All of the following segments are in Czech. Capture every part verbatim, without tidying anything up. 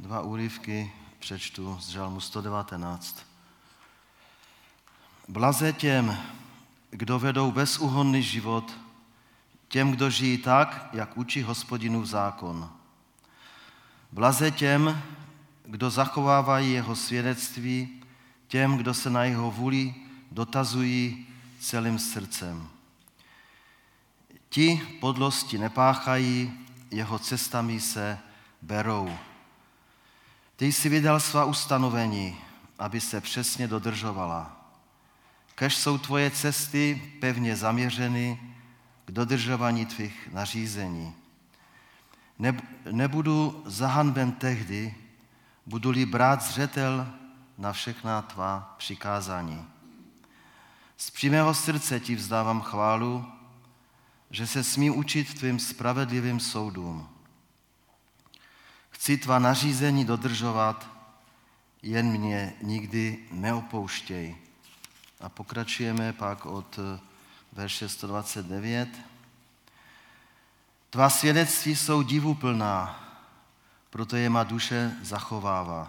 dva úryvky přečtu z žalmu sto devatenáct. Blaze těm, kdo vedou bezúhonný život, těm, kdo žijí tak, jak učí Hospodinův zákon. Blaze těm, kdo zachovávají jeho svědectví, těm, kdo se na jeho vůli dotazují celým srdcem. Ti podlosti nepáchají, jeho cestami se berou. Ty jsi vydal svá ustanovení, aby se přesně dodržovala. Kéž jsou tvoje cesty pevně zaměřeny k dodržování tvých nařízení. Nebudu zahanben tehdy, budu-li brát zřetel na všechna tvá přikázání. Z přímého srdce ti vzdávám chválu, že se smím učit tvým spravedlivým soudům. Chci tvá nařízení dodržovat, jen mě nikdy neopouštěj. A pokračujeme pak od verše sto dvacet devět. Tvá svědectví jsou divuplná, proto je má duše zachovává.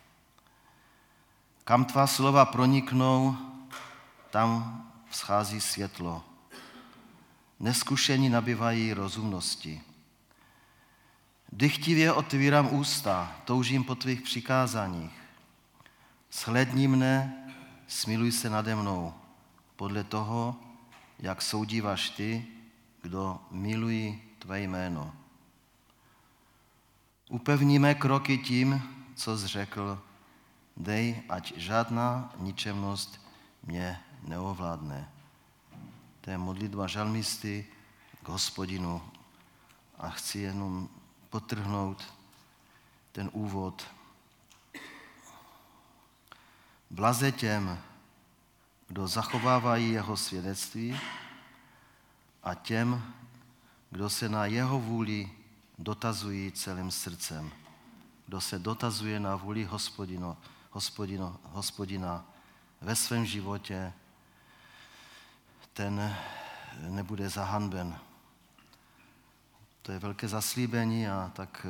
Kam tvá slova proniknou, tam vzchází světlo. Neskušení nabývají rozumnosti. Dychtivě otvírám ústa, toužím po tvých přikázáních. Shlédni mne, smiluj se nade mnou, podle toho, jak soudíváš ty, kdo milují tvé jméno. Upevníme kroky tím, co jsi řekl, dej, ať žádná ničemnost mě neovládne. To je modlitba žalmisty k Hospodinu. A chci jenom podtrhnout ten úvod. Blaze těm, kdo zachovávají jeho svědectví, a těm, kdo se na jeho vůli dotazují celým srdcem. Kdo se dotazuje na vůli Hospodino, Hospodino, Hospodina ve svém životě, ten nebude zahanben. To je velké zaslíbení a tak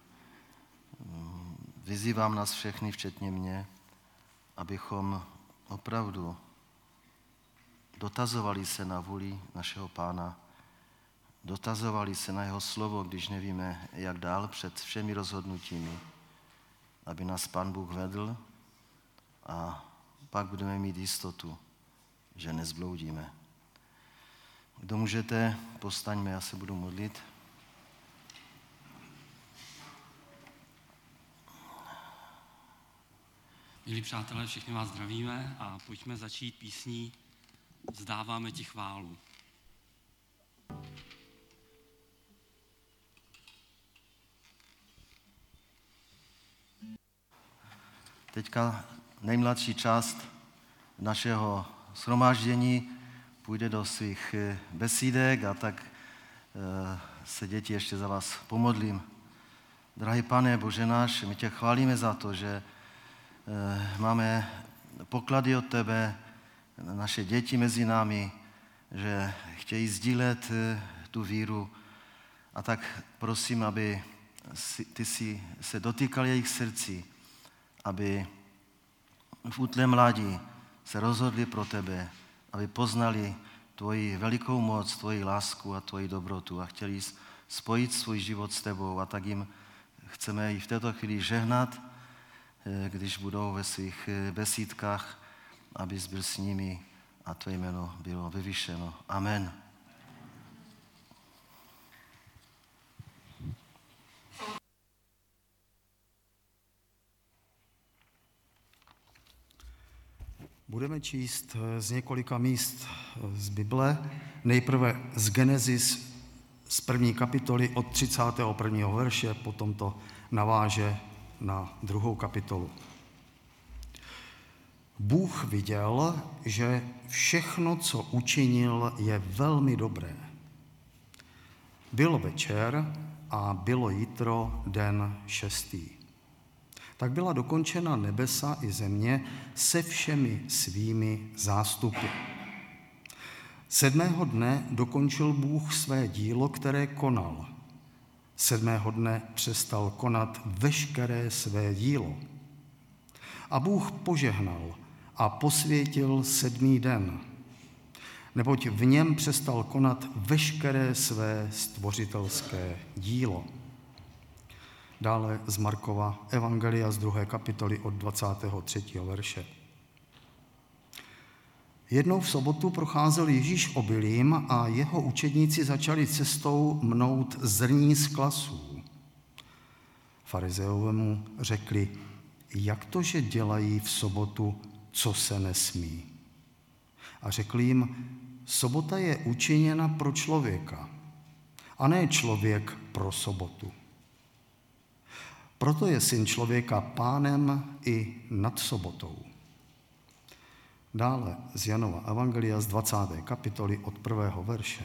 vyzývám nás všechny, včetně mě, abychom opravdu dotazovali se na vůli našeho Pána, dotazovali se na jeho slovo, když nevíme, jak dál před všemi rozhodnutími, aby nás Pán Bůh vedl a pak budeme mít jistotu, že nezbloudíme. Kdo můžete, povstaňme, já se budu modlit. Milí přátelé, všichni vás zdravíme a pojďme začít písní Vzdáváme ti chválu. Teďka nejmladší část našeho shromáždění půjde do svých besídek a tak se děti ještě za vás pomodlím. Drahý Pane Bože náš, my tě chválíme za to, že máme poklady od tebe, naše děti mezi námi, že chtějí sdílet tu víru. A tak prosím, aby ty si se dotýkal jejich srdcí, aby v útlém mládí se rozhodli pro tebe, aby poznali tvoji velikou moc, tvoji lásku a tvoji dobrotu a chtěli spojit svůj život s tebou. A tak jim chceme i v této chvíli žehnat, když budou ve svých besídkách, abys byl s nimi a tvé jméno bylo vyvyšeno. Amen. Budeme číst z několika míst z Bible. Nejprve z Genesis z první kapitoly od třicátého prvního verše, potom to naváže na druhou kapitolu. Bůh viděl, že všechno, co učinil, je velmi dobré. Byl večer a bylo jitro den šestý. Tak byla dokončena nebesa i země se všemi svými zástupy. Sedmého dne dokončil Bůh své dílo, které konal. Sedmého dne přestal konat veškeré své dílo. A Bůh požehnal a posvětil sedmý den, neboť v něm přestal konat veškeré své stvořitelské dílo. Dále z Markova evangelia z druhé kapitoly od dvacátého třetího verše. Jednou v sobotu procházel Ježíš obilím a jeho učedníci začali cestou mnout zrní z klasů. Farizeové mu řekli, jak to, že dělají v sobotu, co se nesmí. A řekl jim, sobota je učiněna pro člověka, a ne člověk pro sobotu. Proto je Syn člověka pánem i nad sobotou. Dále z Janova evangelia z dvacáté kapitoly od prvého verše.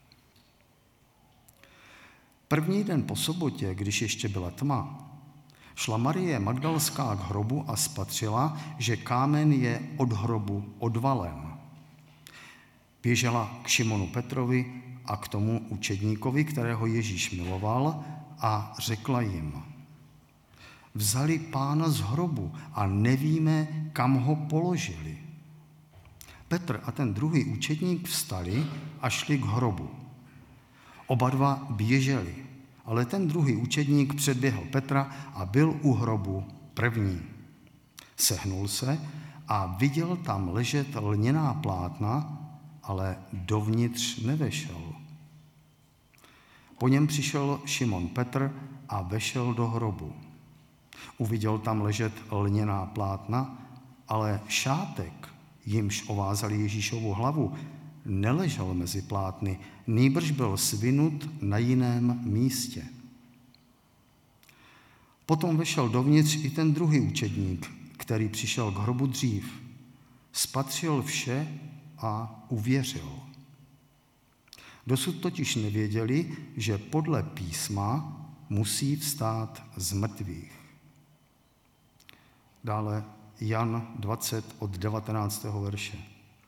První den po sobotě, když ještě byla tma, šla Marie Magdalská k hrobu a spatřila, že kámen je od hrobu odvalen. Běžela k Šimonu Petrovi a k tomu učedníkovi, kterého Ježíš miloval, a řekla jim, vzali pána z hrobu a nevíme, kam ho položili. Petr a ten druhý učedník vstali a šli k hrobu. Oba dva běželi, ale ten druhý učedník předběhl Petra a byl u hrobu první. Sehnul se a viděl tam ležet lněná plátna, ale dovnitř nevešel. Po něm přišel Šimon Petr a vešel do hrobu. Uviděl tam ležet lněná plátna, ale šátek, jimž ovázali Ježíšovu hlavu, neležel mezi plátny, nýbrž byl svinut na jiném místě. Potom vešel dovnitř i ten druhý učedník, který přišel k hrobu dřív. Spatřil vše a uvěřil. Dosud totiž nevěděli, že podle písma musí vstát z mrtvých. Dále Jan dvacet od devatenáctého verše.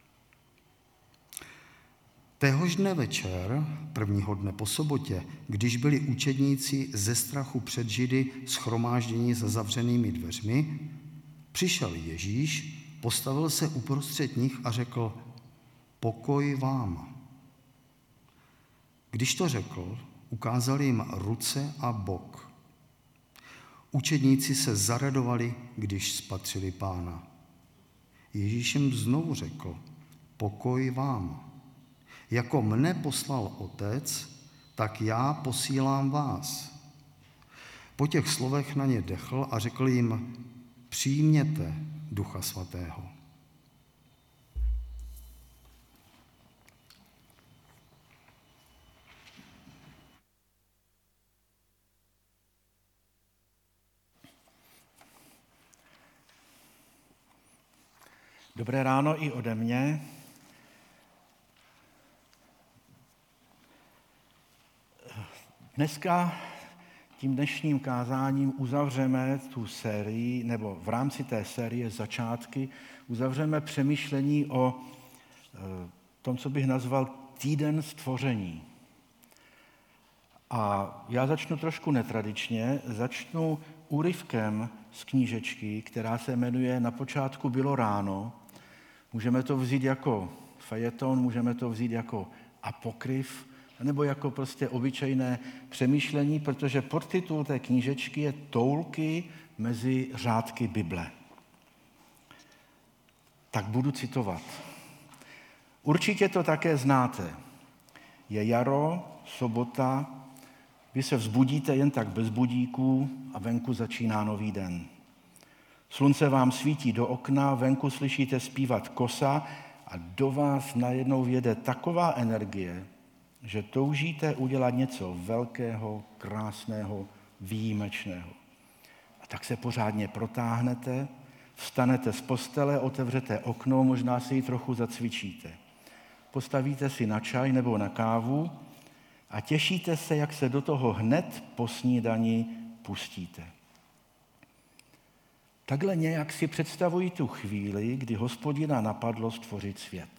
Téhož dne večer, prvního dne po sobotě, když byli učedníci ze strachu před Židy shromážděni za zavřenými dveřmi, přišel Ježíš, postavil se uprostřed nich a řekl, pokoj vám. Když to řekl, ukázal jim ruce a bok. Učedníci se zaradovali, když spatřili pána. Ježíš jim znovu řekl, pokoj vám. Jako mne poslal Otec, tak já posílám vás. Po těch slovech na ně dechl a řekl jim, přijměte Ducha Svatého. Dobré ráno i ode mě. Dneska tím dnešním kázáním uzavřeme tu sérii, nebo v rámci té série Začátky, uzavřeme přemýšlení o tom, co bych nazval týden stvoření. A já začnu trošku netradičně, začnu úryvkem z knížečky, která se jmenuje Na počátku bylo ráno. Můžeme to vzít jako fejeton, můžeme to vzít jako apokryf, nebo jako prostě obyčejné přemýšlení, protože podtitul té knížečky je Toulky mezi řádky Bible. Tak budu citovat. Určitě to také znáte. Je jaro, sobota, vy se vzbudíte jen tak bez budíků a venku začíná nový den. Slunce vám svítí do okna, venku slyšíte zpívat kosa a do vás najednou vjede taková energie, že toužíte udělat něco velkého, krásného, výjimečného. A tak se pořádně protáhnete, vstanete z postele, otevřete okno, možná si ji trochu zacvičíte. Postavíte si na čaj nebo na kávu a těšíte se, jak se do toho hned po snídani pustíte. Takhle nějak si představuji tu chvíli, kdy Hospodina napadlo stvořit svět.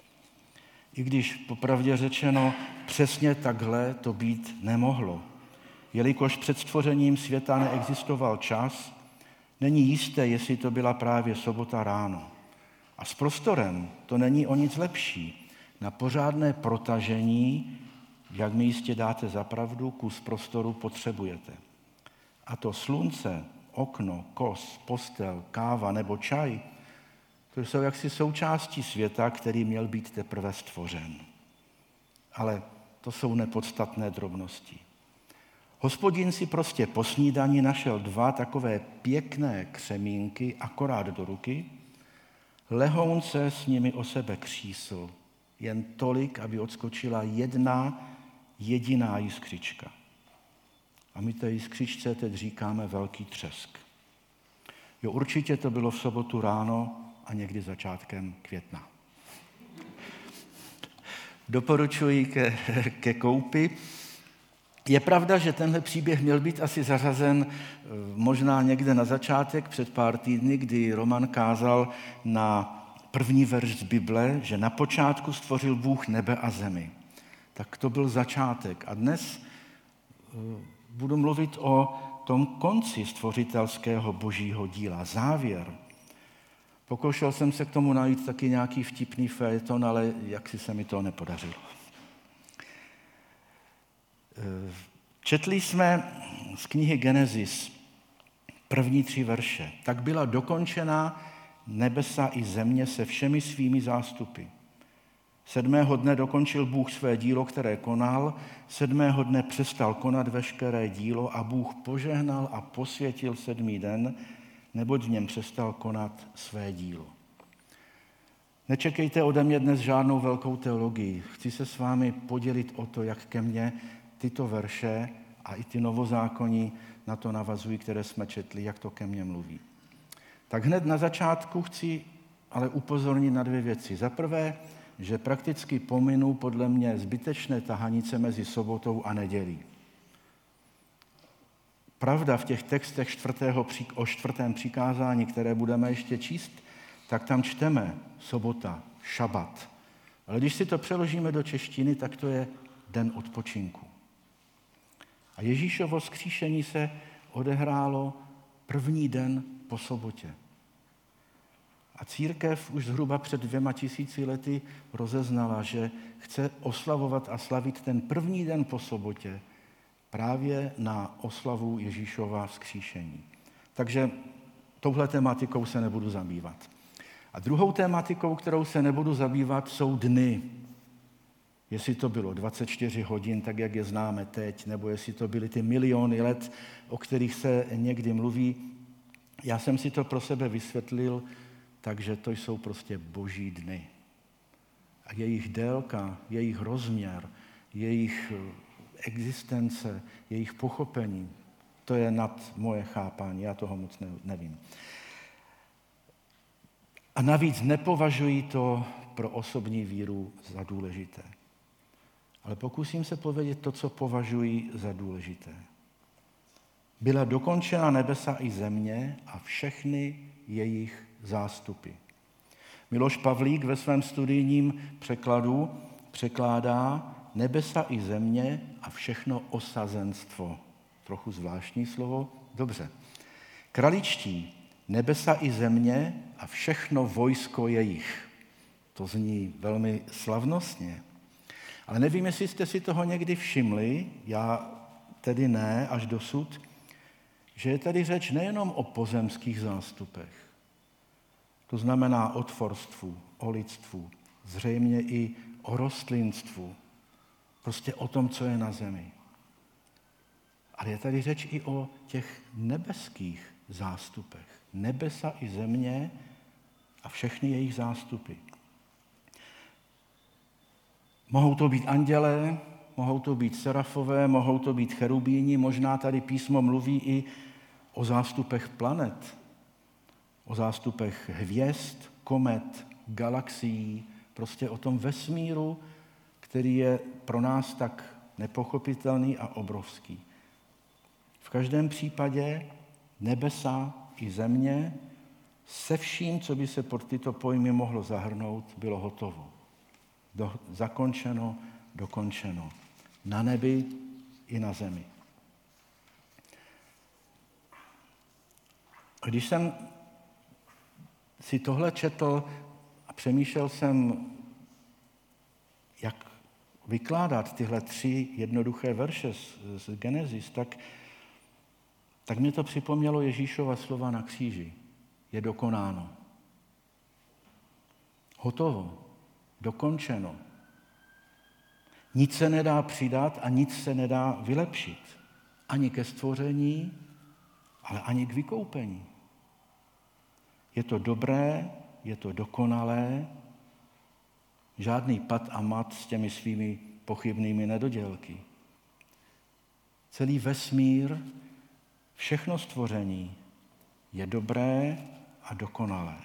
I když popravdě řečeno přesně takhle to být nemohlo. Jelikož před stvořením světa neexistoval čas, není jisté, jestli to byla právě sobota ráno. A s prostorem to není o nic lepší. Na pořádné protažení, jak mi jistě dáte za pravdu, kus prostoru potřebujete. A to slunce, okno, kos, postel, káva nebo čaj, to jsou jaksi součástí světa, který měl být teprve stvořen. Ale to jsou nepodstatné drobnosti. Hospodin si prostě po snídani našel dva takové pěkné křemínky akorát do ruky, lehounce s nimi o sebe křísl, jen tolik, aby odskočila jedna jediná jiskřička. A my té jiskřičce teď říkáme velký třesk. Jo, určitě to bylo v sobotu ráno a někdy začátkem května. Doporučuji ke, ke koupi. Je pravda, že tenhle příběh měl být asi zařazen možná někde na začátek, před pár týdny, kdy Roman kázal na první verš z Bible, že na počátku stvořil Bůh nebe a zemi. Tak to byl začátek. A dnes budu mluvit o tom konci stvořitelského božího díla, závěr. Pokoušel jsem se k tomu najít taky nějaký vtipný fejeton, ale jaksi se mi to nepodařilo. Četli jsme z knihy Genesis první tři verše. Tak byla dokončena nebesa i země se všemi svými zástupy. Sedmého dne dokončil Bůh své dílo, které konal, sedmého dne přestal konat veškeré dílo a Bůh požehnal a posvětil sedmý den, neboť v něm přestal konat své dílo. Nečekejte ode mě dnes žádnou velkou teologii. Chci se s vámi podělit o to, jak ke mně tyto verše a i ty novozákonní na to navazují, které jsme četli, jak to ke mně mluví. Tak hned na začátku chci ale upozornit na dvě věci. Za prvé, že prakticky pominu podle mě zbytečné tahanice mezi sobotou a nedělí. Pravda, v těch textech čtvrtého, o čtvrtém přikázání, které budeme ještě číst, tak tam čteme sobota, šabat. Ale když si to přeložíme do češtiny, tak to je den odpočinku. A Ježíšovo vzkříšení se odehrálo první den po sobotě. A církev už zhruba před dvěma tisíci lety rozeznala, že chce oslavovat a slavit ten první den po sobotě právě na oslavu Ježíšova vzkříšení. Takže touhle tematikou se nebudu zabývat. A druhou tematikou, kterou se nebudu zabývat, jsou dny. Jestli to bylo dvacet čtyři hodin, tak jak je známe teď, nebo jestli to byly ty miliony let, o kterých se někdy mluví. Já jsem si to pro sebe vysvětlil, takže to jsou prostě boží dny. A jejich délka, jejich rozměr, jejich existence, jejich pochopení, to je nad moje chápání, já toho moc nevím. A navíc nepovažuji to pro osobní víru za důležité. Ale pokusím se povědět to, co považuji za důležité. Byla dokončena nebesa i země a všechny jejich zástupy. Miloš Pavlík ve svém studijním překladu překládá nebesa i země a všechno osazenstvo. Trochu zvláštní slovo, dobře. Kraličtí, nebesa i země a všechno vojsko jejich. To zní velmi slavnostně. Ale nevím, jestli jste si toho někdy všimli, já tedy ne, až dosud, že je tady řeč nejenom o pozemských zástupech. To znamená o tvorstvu, o lidstvu, zřejmě i o rostlinstvu. Prostě o tom, co je na zemi. Ale je tady řeč i o těch nebeských zástupech. Nebesa i země a všechny jejich zástupy. Mohou to být andělé, mohou to být serafové, mohou to být cherubíni, možná tady písmo mluví i o zástupech planet, o zástupech hvězd, komet, galaxií, prostě o tom vesmíru, který je pro nás tak nepochopitelný a obrovský. V každém případě nebesa i země se vším, co by se pod tyto pojmy mohlo zahrnout, bylo hotovo. Do, zakončeno, dokončeno. Na nebi i na zemi. A když jsem si tohle četl a přemýšlel jsem, jak vykládat tyhle tři jednoduché verše z, z Genesis, tak, tak mě to připomnělo Ježíšova slova na kříži. Je dokonáno. Hotovo. Dokončeno. Nic se nedá přidat a nic se nedá vylepšit. Ani ke stvoření, ale ani k vykoupení. Je to dobré, je to dokonalé, žádný pat a mat s těmi svými pochybnými nedodělky. Celý vesmír, všechno stvoření je dobré a dokonalé.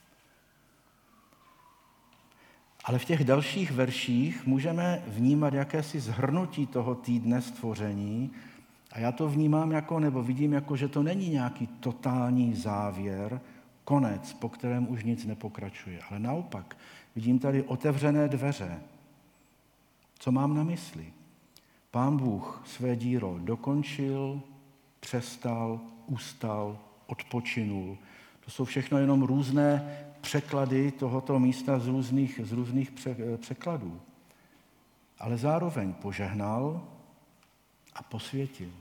Ale v těch dalších verších můžeme vnímat jakési zhrnutí toho týdne stvoření a já to vnímám jako, nebo vidím jako, že to není nějaký totální závěr, konec, po kterém už nic nepokračuje. Ale naopak, vidím tady otevřené dveře. Co mám na mysli? Pán Bůh své dílo dokončil, přestal, ustal, odpočinul. To jsou všechno jenom různé překlady tohoto místa z různých, z různých překladů. Ale zároveň požehnal a posvětil.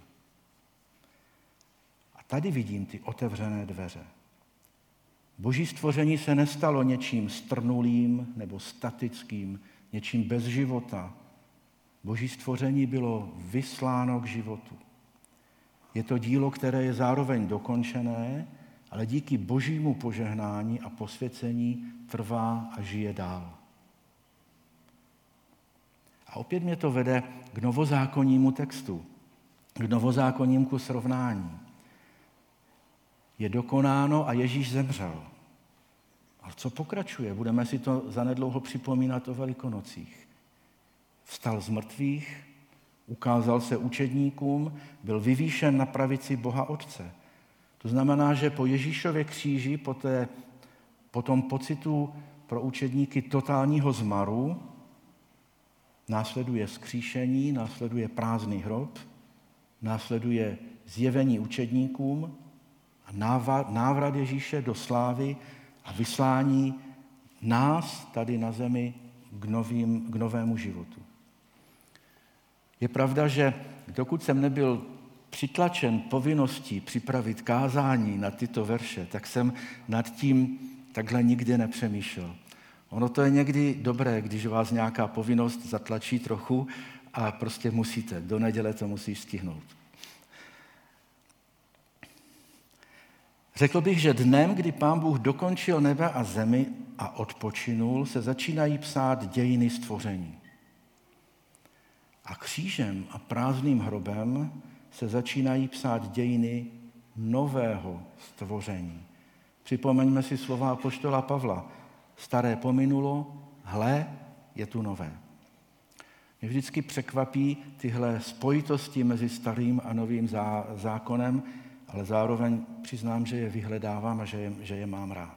A tady vidím ty otevřené dveře. Boží stvoření se nestalo něčím strnulým nebo statickým, něčím bez života. Boží stvoření bylo vysláno k životu. Je to dílo, které je zároveň dokončené, ale díky Božímu požehnání a posvěcení trvá a žije dál. A opět mě to vede k novozákonnímu textu, k novozákonnímu srovnání. Je dokonáno a Ježíš zemřel. Ale co pokračuje? Budeme si to zanedlouho připomínat o Velikonocích. Vstal z mrtvých, ukázal se učedníkům, byl vyvýšen na pravici Boha Otce. To znamená, že po Ježíšově kříži, po, té, po tom pocitu pro učedníky totálního zmaru, následuje vzkříšení, následuje prázdný hrob, následuje zjevení učedníkům a návrat Ježíše do slávy a vyslání nás tady na zemi k, novým, k novému životu. Je pravda, že dokud jsem nebyl přitlačen povinností připravit kázání na tyto verše, tak jsem nad tím takhle nikdy nepřemýšlel. Ono to je někdy dobré, když vás nějaká povinnost zatlačí trochu a prostě musíte, do neděle to musíš stihnout. Řekl bych, že dnem, kdy Pán Bůh dokončil nebe a zemi a odpočinul, se začínají psát dějiny stvoření. A křížem a prázdným hrobem se začínají psát dějiny nového stvoření. Připomeňme si slova apoštola Pavla. Staré pominulo, hle, je tu nové. Mě vždycky překvapí tyhle spojitosti mezi starým a novým zákonem, ale zároveň přiznám, že je vyhledávám a že je, že je mám rád.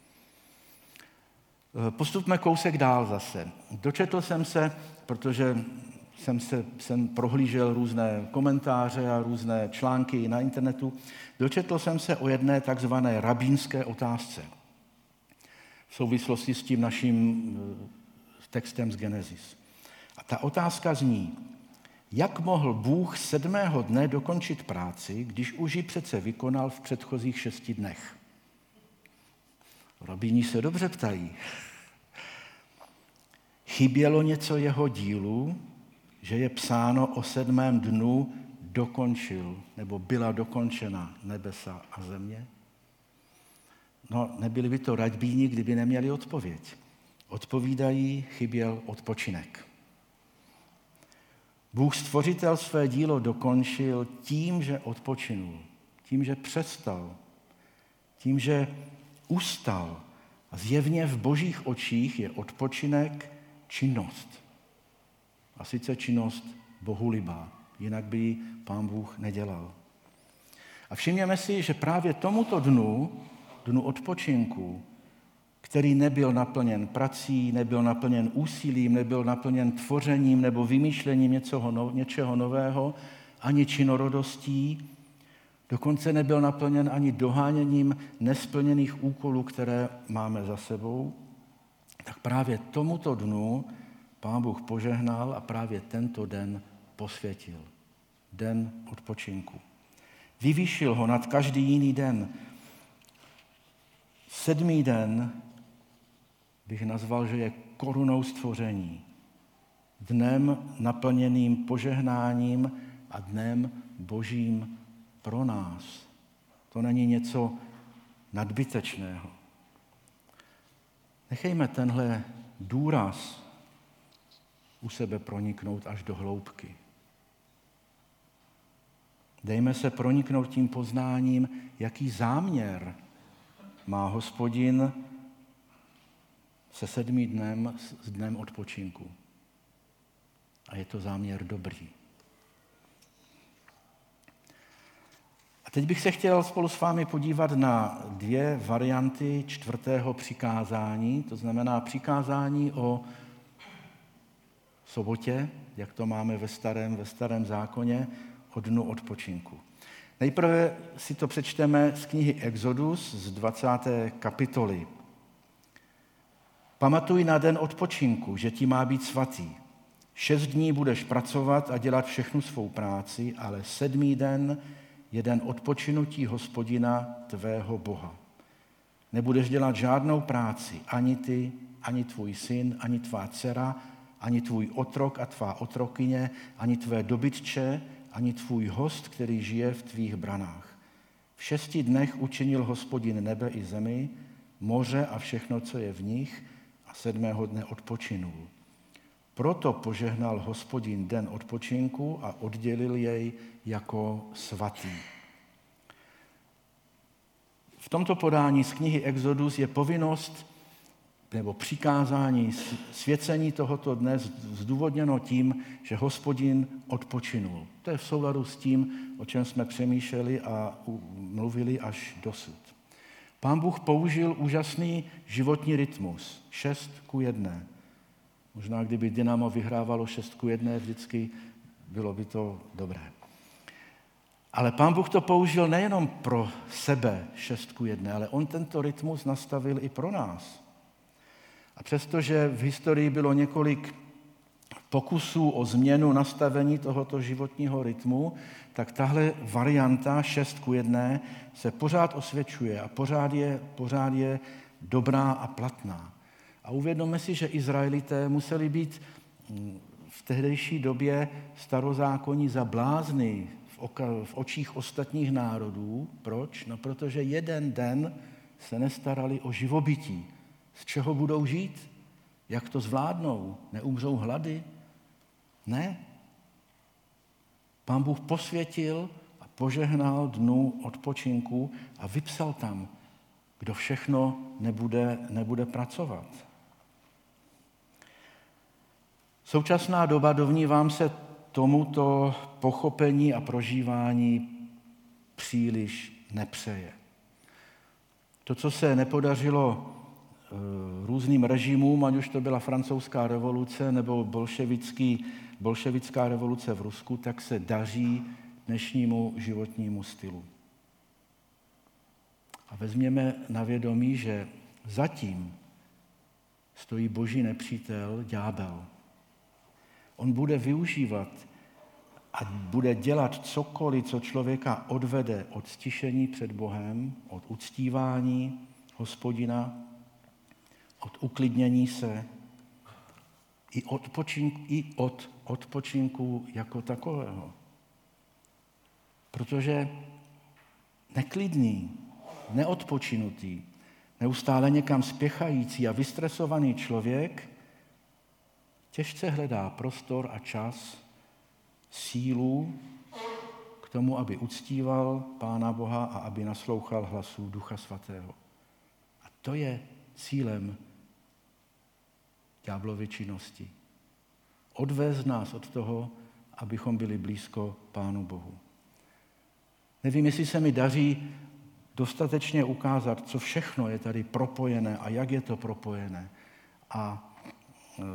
Postupme kousek dál zase. Dočetl jsem se, protože jsem, se, jsem prohlížel různé komentáře a různé články na internetu, dočetl jsem se o jedné takzvané rabínské otázce v souvislosti s tím naším textem z Genesis. A ta otázka zní, jak mohl Bůh sedmého dne dokončit práci, když už ji přece vykonal v předchozích šesti dnech? Rabíni se dobře ptají. Chybělo něco jeho dílu, že je psáno o sedmém dnu dokončil, nebo byla dokončena nebesa a země? No, nebyli by to rabíni, kdyby neměli odpověď. Odpovídají, chyběl odpočinek. Bůh stvořitel své dílo dokončil tím, že odpočinul, tím, že přestal, tím, že ustal. A zjevně v božích očích je odpočinek činnost. A sice činnost bohulibá, jinak by ji Pán Bůh nedělal. A všimněme si, že právě tomuto dnu, dnu odpočinku, který nebyl naplněn prací, nebyl naplněn úsilím, nebyl naplněn tvořením nebo vymýšlením něčeho, něčeho nového, ani činorodostí, Dokonce nebyl naplněn ani doháněním nesplněných úkolů, které máme za sebou. Tak právě tomuto dnu Pán Bůh požehnal a právě tento den posvětil. Den odpočinku. Vyvýšil ho nad každý jiný den. Sedmý den bych nazval, že je korunou stvoření. Dnem naplněným požehnáním a dnem božím pro nás. To není něco nadbytečného. Nechejme tenhle důraz u sebe proniknout až do hloubky. Dejme se proniknout tím poznáním, jaký záměr má Hospodin se sedmým dnem, s dnem odpočinku. A je to záměr dobrý. A teď bych se chtěl spolu s vámi podívat na dvě varianty čtvrtého přikázání, to znamená přikázání o sobotě, jak to máme ve starém, ve starém zákoně, o dnu odpočinku. Nejprve si to přečteme z knihy Exodus z dvacáté kapitoly. Pamatuj na den odpočinku, že ti má být svatý. Šest dní budeš pracovat a dělat všechnu svou práci, ale sedmý den je den odpočinutí Hospodina tvého Boha. Nebudeš dělat žádnou práci, ani ty, ani tvůj syn, ani tvá dcera, ani tvůj otrok a tvá otrokyně, ani tvé dobytče, ani tvůj host, který žije v tvých branách. V šesti dnech učinil Hospodin nebe i zemi, moře a všechno, co je v nich, a sedmého dne odpočinul. Proto požehnal Hospodin den odpočinku a oddělil jej jako svatý. V tomto podání z knihy Exodus je povinnost nebo přikázání svěcení tohoto dne zdůvodněno tím, že Hospodin odpočinul. To je v souladu s tím, o čem jsme přemýšleli a mluvili až dosud. Pán Bůh použil úžasný životní rytmus, šest ku jedné. Možná, kdyby Dynamo vyhrávalo šest ku jedné vždycky, bylo by to dobré. Ale Pán Bůh to použil nejenom pro sebe šest ku jedné, ale on tento rytmus nastavil i pro nás. A přestože v historii bylo několik pokusů o změnu nastavení tohoto životního rytmu, tak tahle varianta šest ku jedné se pořád osvědčuje a pořád je, pořád je dobrá a platná. A uvědomme si, že Izraelité museli být v tehdejší době starozákonní za blázny v, oka, v očích ostatních národů. Proč? No, protože jeden den se nestarali o živobytí. Z čeho budou žít? Jak to zvládnou? Neumřou hlady? Ne. Pán Bůh posvětil a požehnal dnu odpočinku a vypsal tam, kdo všechno nebude, nebude pracovat. Současná doba, dovnívám se, tomuto pochopení a prožívání příliš nepřeje. To, co se nepodařilo různým režimům, ať už to byla francouzská revoluce nebo bolševický, bolševická revoluce v Rusku, tak se daří dnešnímu životnímu stylu. A vezměme na vědomí, že zatím stojí boží nepřítel, ďábel. On bude využívat a bude dělat cokoliv, co člověka odvede od stišení před Bohem, od uctívání Hospodina, od uklidnění se i, odpočinku, i od odpočinku jako takového. Protože neklidný, neodpočinutý, neustále někam spěchající a vystresovaný člověk těžce hledá prostor a čas, sílu k tomu, aby uctíval Pána Boha a aby naslouchal hlasu Ducha Svatého. A to je cílem ďáblovy činnosti. Odvést nás od toho, abychom byli blízko Pánu Bohu. Nevím, jestli se mi daří dostatečně ukázat, co všechno je tady propojené a jak je to propojené a,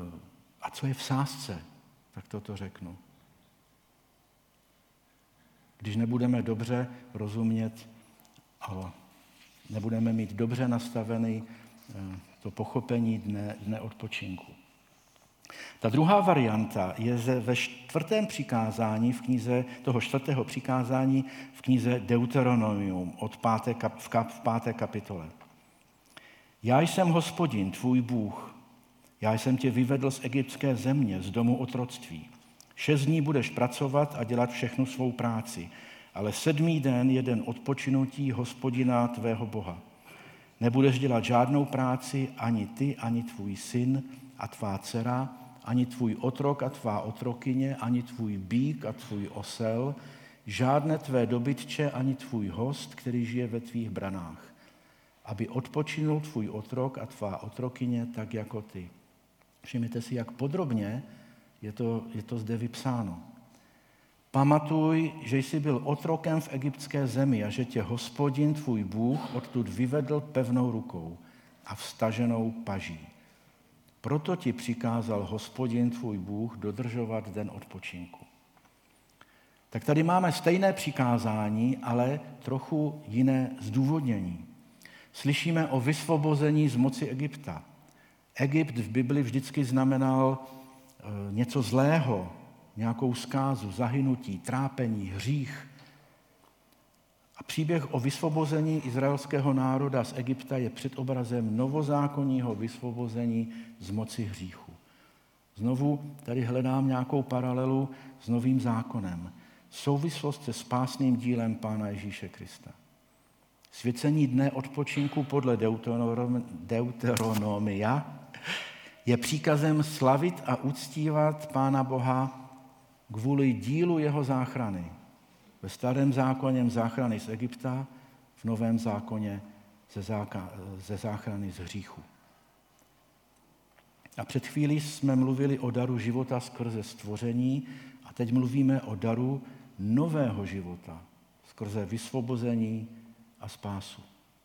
a co je v sázce, tak toto řeknu. když nebudeme dobře rozumět a nebudeme mít dobře nastavený to pochopení dne, dne odpočinku. Ta druhá varianta je ve čtvrtém přikázání v knize, toho čtvrtého přikázání v knize Deuteronomium od páté, v, kap, v páté kapitole. Já jsem Hospodin, tvůj Bůh. Já jsem tě vyvedl z egyptské země, z domu otroctví. Šest dní budeš pracovat a dělat všechnu svou práci, ale sedmý den je den odpočinutí Hospodina tvého Boha. Nebudeš dělat žádnou práci, ani ty, ani tvůj syn a tvá dcera, ani tvůj otrok a tvá otrokyně, ani tvůj býk a tvůj osel, žádné tvé dobytče, ani tvůj host, který žije ve tvých branách, aby odpočinul tvůj otrok a tvá otrokyně tak jako ty. Všimněte si, jak podrobně je to, je to zde vypsáno. Pamatuj, že jsi byl otrokem v egyptské zemi a že tě Hospodin, tvůj Bůh, odtud vyvedl pevnou rukou a vstaženou paží. Proto ti přikázal Hospodin, tvůj Bůh, dodržovat den odpočinku. Tak tady máme stejné přikázání, ale trochu jiné zdůvodnění. Slyšíme o vysvobození z moci Egypta. Egypt v Bibli vždycky znamenal něco zlého, nějakou zkázu, zahynutí, trápení, hřích. A příběh o vysvobození izraelského národa z Egypta je předobrazem novozákonního vysvobození z moci hříchu. Znovu tady hledám nějakou paralelu s novým zákonem. Souvislost se spásným dílem Pána Ježíše Krista. Svěcení dne odpočinku podle Deuteronomia je příkazem slavit a uctívat Pána Boha kvůli dílu jeho záchrany. Ve starém zákoně záchrany z Egypta, v novém zákoně ze, záka, ze záchrany z hříchu. A před chvílí jsme mluvili o daru života skrze stvoření a teď mluvíme o daru nového života skrze vysvobození a spásu.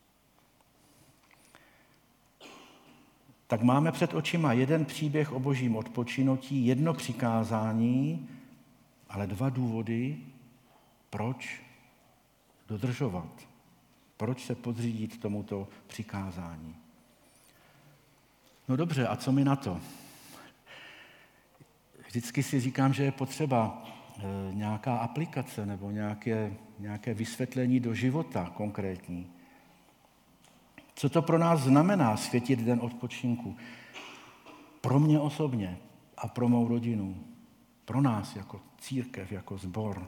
Tak máme před očima jeden příběh o božím odpočinutí, jedno přikázání, ale dva důvody, proč dodržovat, proč se podřídit tomuto přikázání. No dobře, a co mi na to? Vždycky si říkám, že je potřeba e, nějaká aplikace nebo nějaké, nějaké vysvětlení do života konkrétní. Co to pro nás znamená světit den odpočinku? Pro mě osobně a pro mou rodinu. Pro nás jako církev, jako sbor.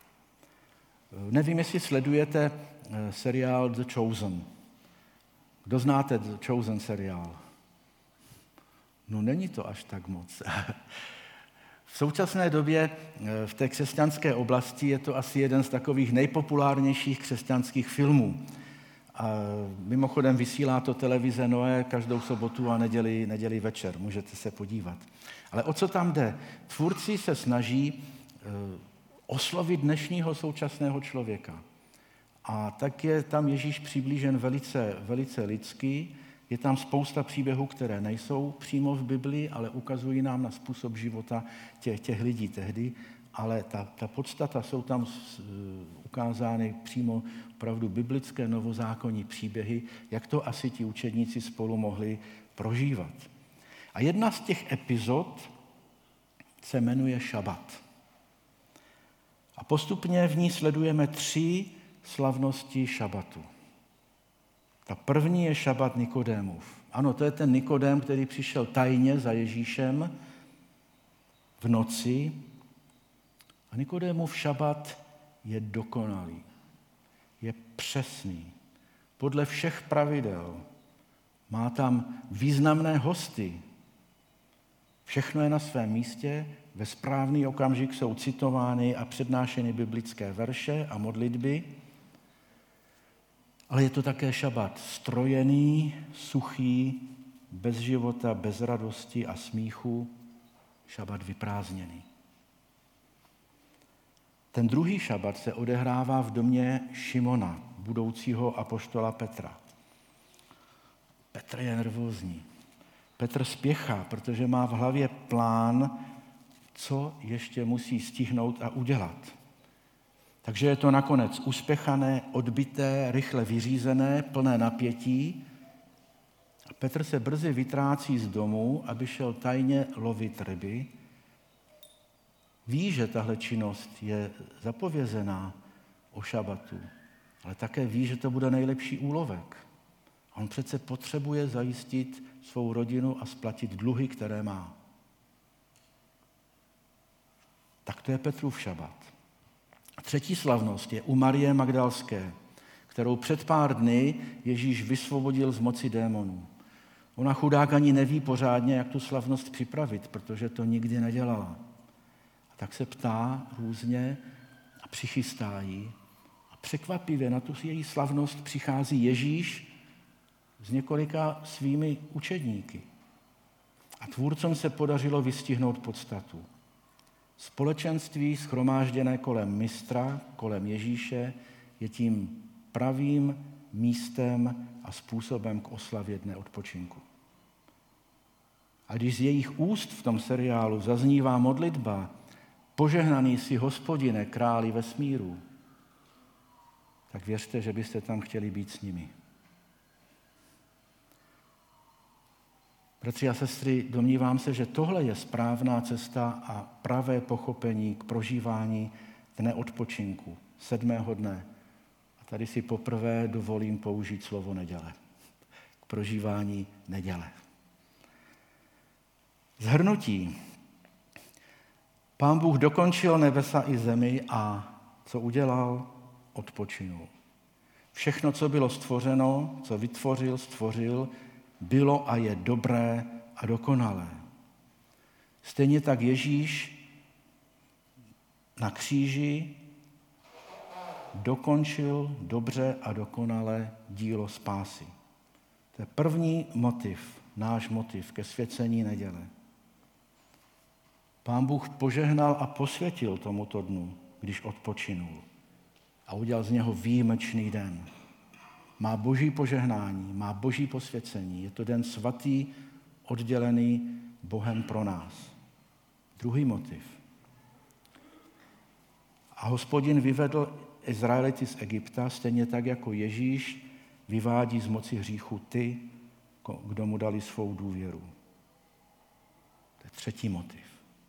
Nevím, jestli sledujete seriál The Chosen. Kdo znáte The Chosen seriál? No není to až tak moc. V současné době v té křesťanské oblasti je to asi jeden z takových nejpopulárnějších křesťanských filmů. A mimochodem vysílá to televize Noé každou sobotu a neděli, neděli večer. Můžete se podívat. Ale o co tam jde? Tvůrci se snaží uh, oslovit dnešního současného člověka. A tak je tam Ježíš přiblížen velice, velice lidsky. Je tam spousta příběhů, které nejsou přímo v Biblii, ale ukazují nám na způsob života těch, těch lidí tehdy. Ale ta, ta podstata, jsou tam uh, ukázány přímo opravdu biblické novozákonní příběhy, jak to asi ti učedníci spolu mohli prožívat. A jedna z těch epizod se jmenuje Šabat. A postupně v ní sledujeme tři slavnosti šabatu. Ta první je šabat Nikodémův. Ano, to je ten Nikodém, který přišel tajně za Ježíšem v noci. A Nikodémův šabat je dokonalý, je přesný, podle všech pravidel. Má tam významné hosty. Všechno je na svém místě, ve správný okamžik jsou citovány a přednášeny biblické verše a modlitby, ale je to také šabat strojený, suchý, bez života, bez radosti a smíchu, šabat vyprázdněný. Ten druhý šabat se odehrává v domě Šimona, budoucího apoštola Petra. Petr je nervózní. Petr spěchá, protože má v hlavě plán, co ještě musí stihnout a udělat. Takže je to nakonec uspěchané, odbité, rychle vyřízené, plné napětí. A Petr se brzy vytrácí z domu, aby šel tajně lovit ryby. Ví, že tahle činnost je zapovězená o šabatu, ale také ví, že to bude nejlepší úlovek. On přece potřebuje zajistit svou rodinu a splatit dluhy, které má. Tak to je Petrův šabat. Třetí slavnost je u Marie Magdalské, kterou před pár dny Ježíš vysvobodil z moci démonů. Ona chudák ani neví pořádně, jak tu slavnost připravit, protože to nikdy nedělala. A tak se ptá různě a přichystá ji. A překvapivě na tu její slavnost přichází Ježíš s několika svými učedníky. A tvůrcům se podařilo vystihnout podstatu. Společenství shromážděné kolem mistra, kolem Ježíše, je tím pravým místem a způsobem k oslavě dne odpočinku. A když z jejich úst v tom seriálu zaznívá modlitba požehnaný si Hospodine, králi vesmíru, tak věřte, že byste tam chtěli být s nimi. Bratři a sestry, domnívám se, že tohle je správná cesta a pravé pochopení k prožívání dne odpočinku, sedmého dne. A tady si poprvé dovolím použít slovo neděle. K prožívání neděle. Shrnutí. Pán Bůh dokončil nebesa i zemi a co udělal? Odpočinul. Všechno, co bylo stvořeno, co vytvořil, stvořil, bylo a je dobré a dokonalé. Stejně tak Ježíš na kříži dokončil dobře a dokonale dílo spásy. To je první motiv, náš motiv ke svěcení neděle. Pán Bůh požehnal a posvětil tomuto dnu, když odpočinul a udělal z něho výjimečný den. Má boží požehnání, má boží posvěcení. Je to den svatý, oddělený Bohem pro nás. Druhý motiv. A Hospodin vyvedl Izraelity z Egypta, stejně tak jako Ježíš vyvádí z moci hříchu ty, kdo mu dali svou důvěru. To je třetí motiv.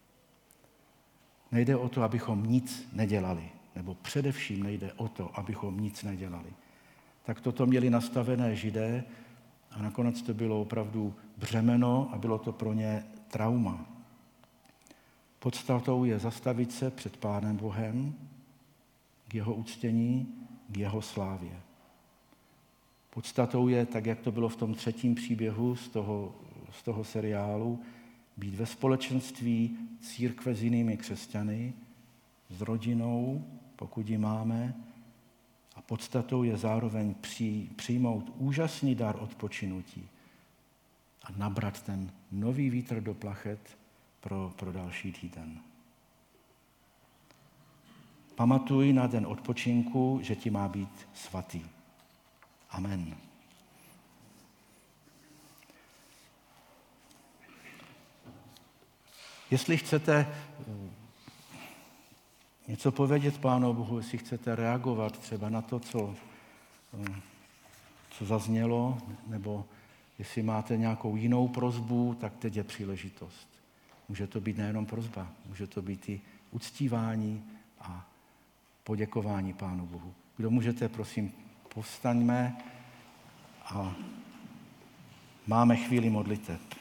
Nejde o to, abychom nic nedělali, nebo především nejde o to, abychom nic nedělali. Tak toto měli nastavené Židé a nakonec to bylo opravdu břemeno a bylo to pro ně trauma. Podstatou je zastavit se před Pánem Bohem k jeho uctění, k jeho slávě. Podstatou je, tak jak to bylo v tom třetím příběhu z toho, z toho seriálu, být ve společenství církve s jinými křesťany, s rodinou, pokud ji máme, a podstatou je zároveň přijmout úžasný dar odpočinutí a nabrat ten nový vítr do plachet pro, pro další týden. Pamatuj na den odpočinku, že ti má být svatý. Amen. Jestli chcete něco povědět Pánu Bohu, jestli chcete reagovat třeba na to, co, co zaznělo, nebo jestli máte nějakou jinou prosbu, tak teď je příležitost. Může to být nejenom prosba, může to být i uctívání a poděkování Pánu Bohu. Kdo můžete, prosím, povstaňme a máme chvíli modliteb.